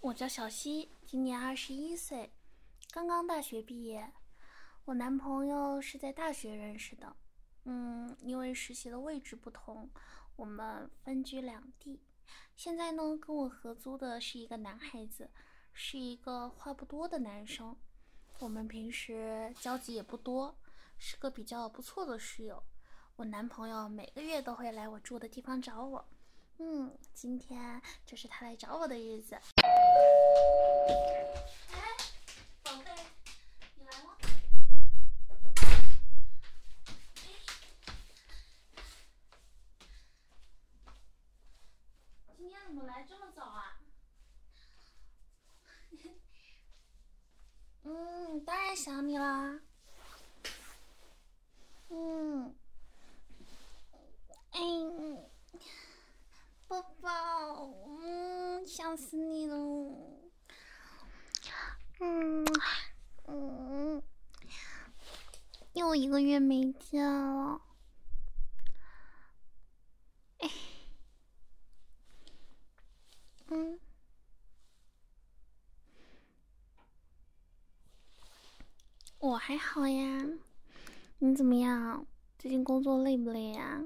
我叫小西，今年21岁，刚刚大学毕业。我男朋友是在大学认识的，因为实习的位置不同，我们分居两地。现在呢，跟我合租的是一个男孩子，是一个话不多的男生。我们平时交集也不多，是个比较不错的室友。我男朋友每个月都会来我住的地方找我。今天就是他来找我的日子。哎，宝贝，你来了。今天怎么来这么早啊？当然想你啦。哎，宝宝，想死你了。又一个月没见了。我还好呀，你怎么样？最近工作累不累呀？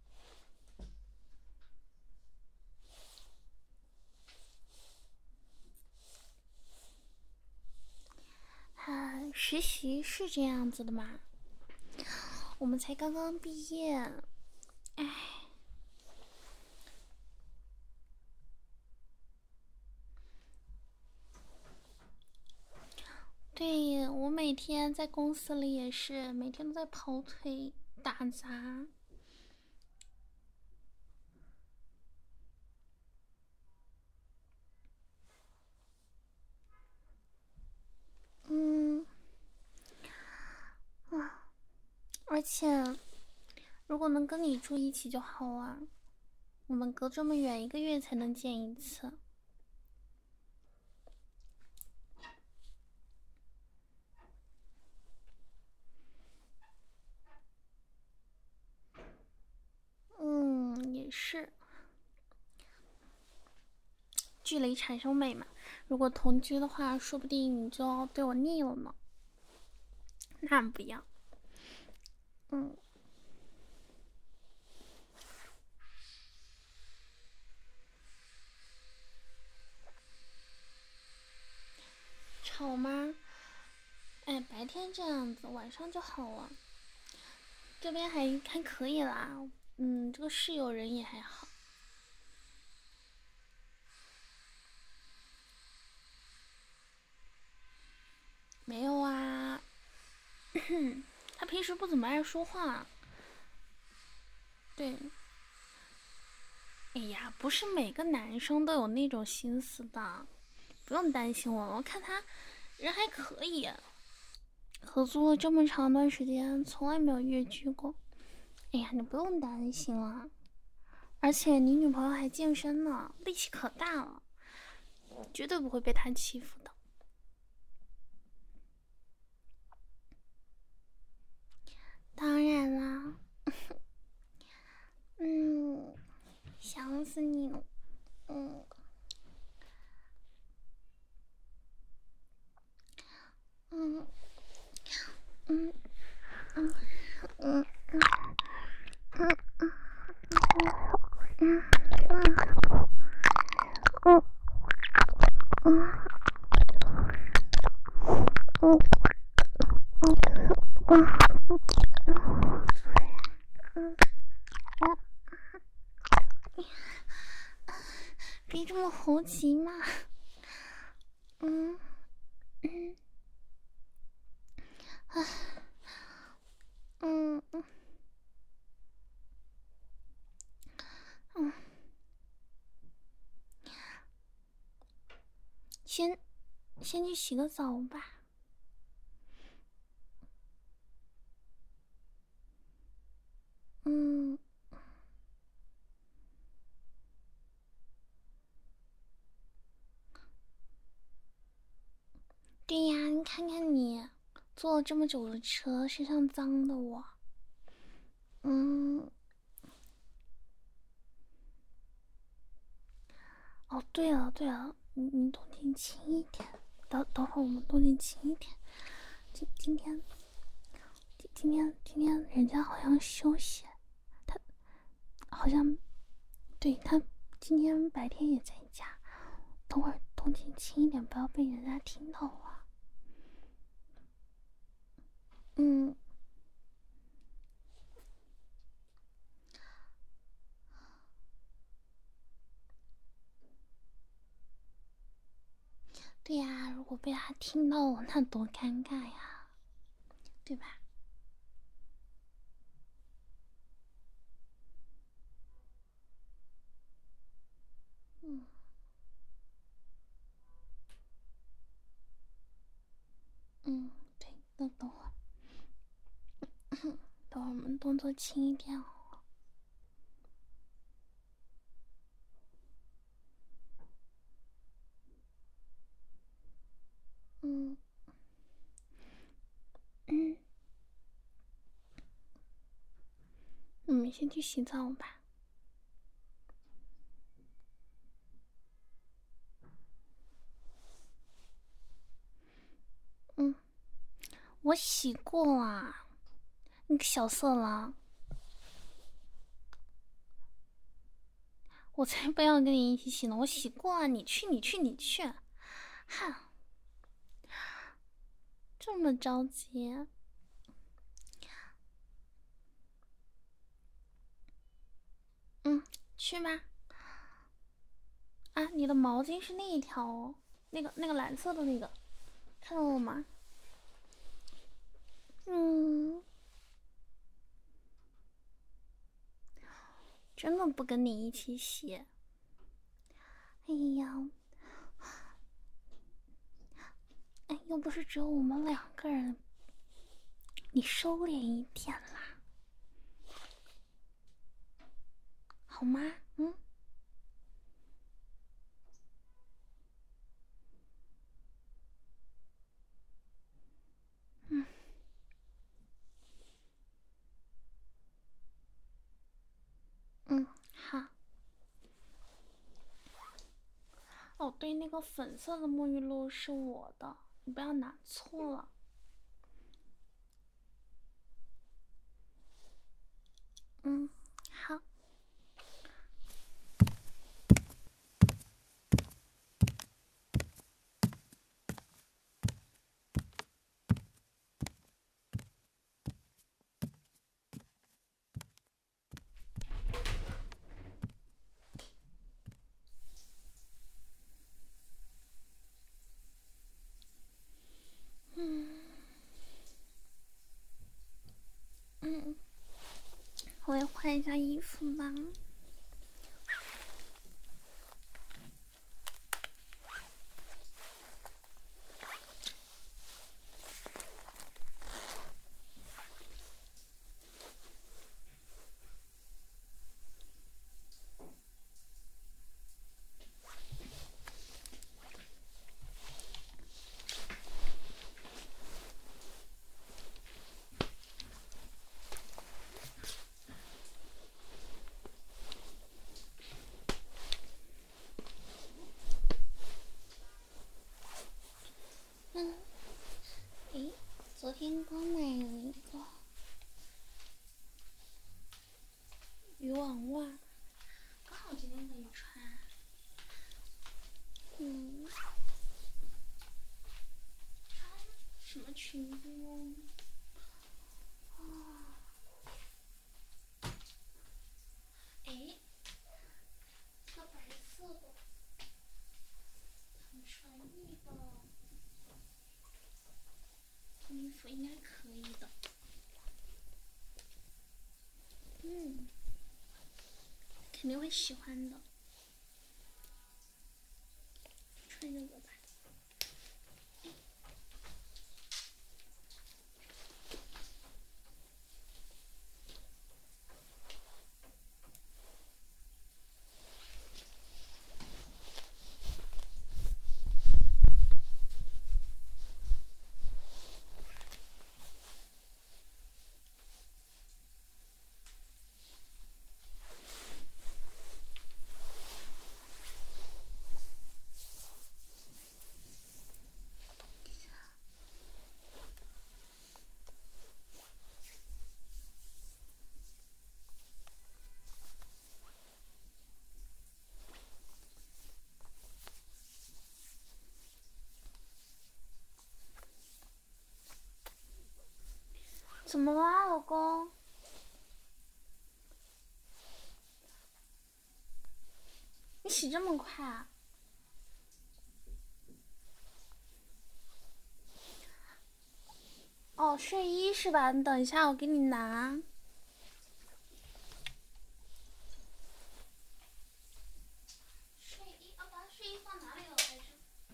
实习是这样子的嘛？我们才刚刚毕业，对，我每天在公司里也是，每天都在跑腿打杂。而且如果能跟你住一起就好啊，我们隔这么远，1个月才能见一次。也是，距离产生美嘛。如果同居的话，说不定你就对我腻了呢。那不要。吵吗？哎，白天这样子，晚上就好了。这边还可以啦，这个室友人也还好。没有啊，他平时不怎么爱说话。对，哎呀，不是每个男生都有那种心思的，不用担心我了。我看他人还可以，合租了这么长段时间，从来没有越剧过。哎呀，你不用担心了。而且你女朋友还健身呢，力气可大了，绝对不会被他欺负的。当然啦，想死你了。嗯嗯嗯嗯嗯别这么猴急嘛。先去洗个澡吧。对呀，你看看你，坐了这么久的车，身上脏的我。哦，对了， 你动静轻一点，等会儿我们动静轻一点。今天人家好像休息，他好像对他今天白天也在家。等会儿动静轻一点，不要被人家听到啊。嗯，对呀，如果被他听到了，那多尴尬呀，对吧？嗯嗯，对，那等会儿我们动作轻一点哦。嗯嗯，你们先去洗澡吧。嗯，我洗过啊，你个小色狼，我才不要跟你一起洗呢，我洗过啊，你去，哈，这么着急？嗯，去吧。啊，你的毛巾是那一条哦，那个蓝色的那个，看到了吗？嗯，真的不跟你一起洗。哎呀，哎，又不是只有我们2个人，你收敛一点啦，好吗？嗯嗯嗯，好。哦，对，那个粉色的沐浴露是我的，你不要拿错了。嗯，好。嗯嗯，我也换一下衣服吧。嗯，诶，昨天刚买了一个渔网袜，刚好今天可以穿。嗯，穿什么裙子呢？啊，诶，这个白色的很传意的，这衣服应该可以的。嗯，肯定会喜欢的。穿这个吧。 怎么啦，老公？你洗这么快啊？哦，睡衣是吧？你等一下，我给你拿。睡衣啊，把睡衣放哪里了？还是？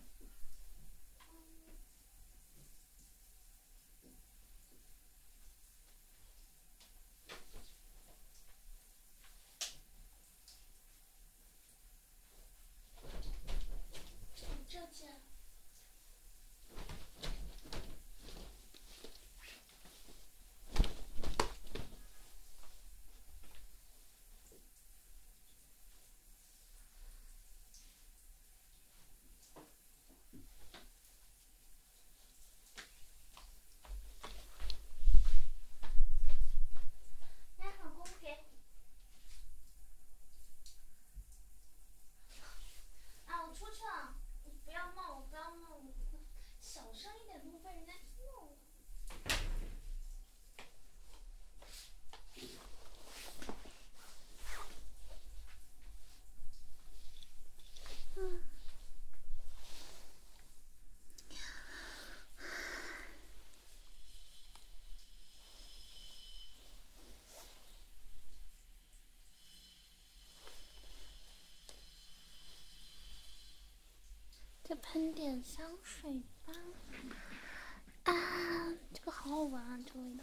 这件。来，老公给。啊，我出去了，你不要闹，不要闹，小声一点，都被人家听到了。再喷点香水吧。啊，这个好好闻啊，这个味道。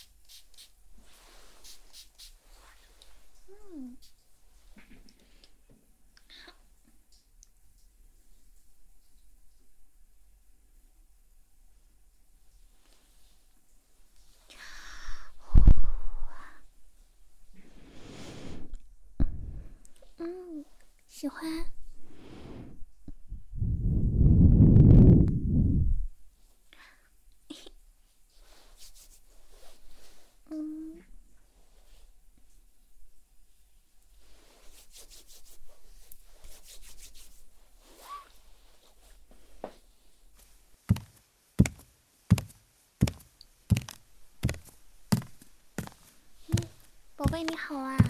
喜欢。宝贝你好啊。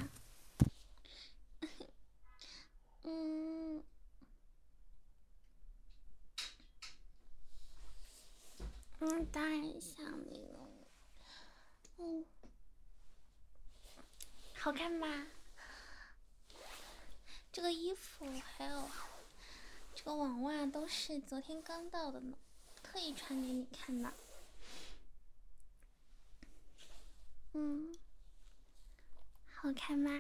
当然想你了。好看吗？这个衣服还有这个网袜都是昨天刚到的呢，特意穿给你看的。好看吗？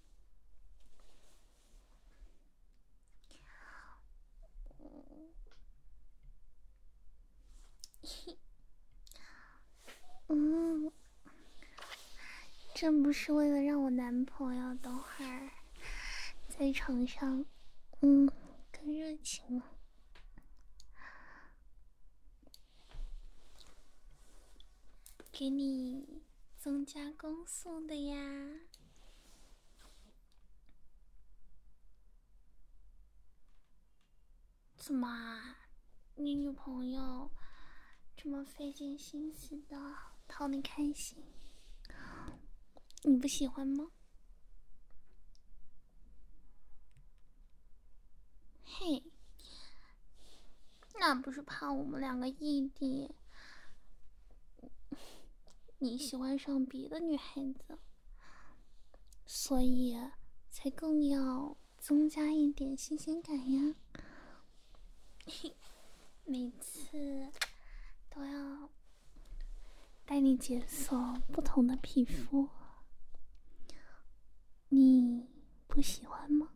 真不是为了让我男朋友等会儿在床上，更热情了。给你增加攻速的呀。怎么啊？你女朋友这么费尽心思的讨你开心，你不喜欢吗？嘿，那不是怕我们两个异地，你喜欢上别的女孩子，所以才更要增加一点新鲜感呀。每次都要带你解锁不同的皮肤，你不喜欢吗？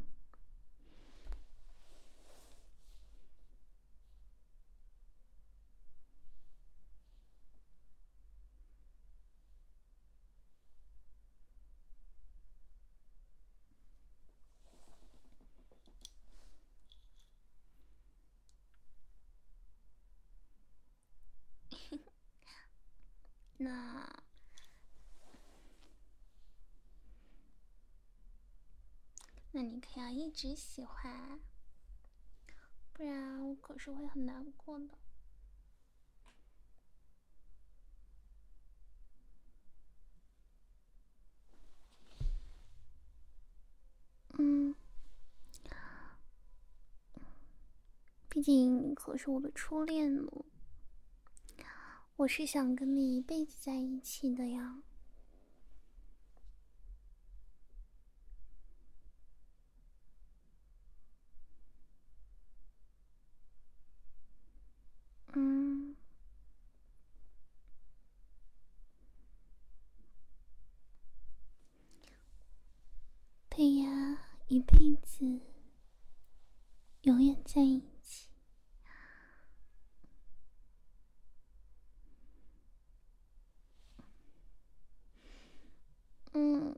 那你可要一直喜欢，不然我可是会很难过的。 毕竟你可是我的初恋呢，我是想跟你一辈子在一起的呀。嗯，对呀，一辈子，永远在一起。嗯，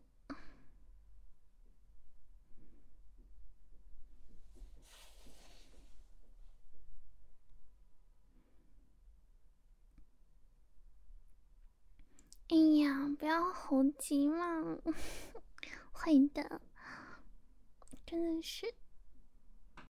哎呀，不要猴急嘛，会的，真的是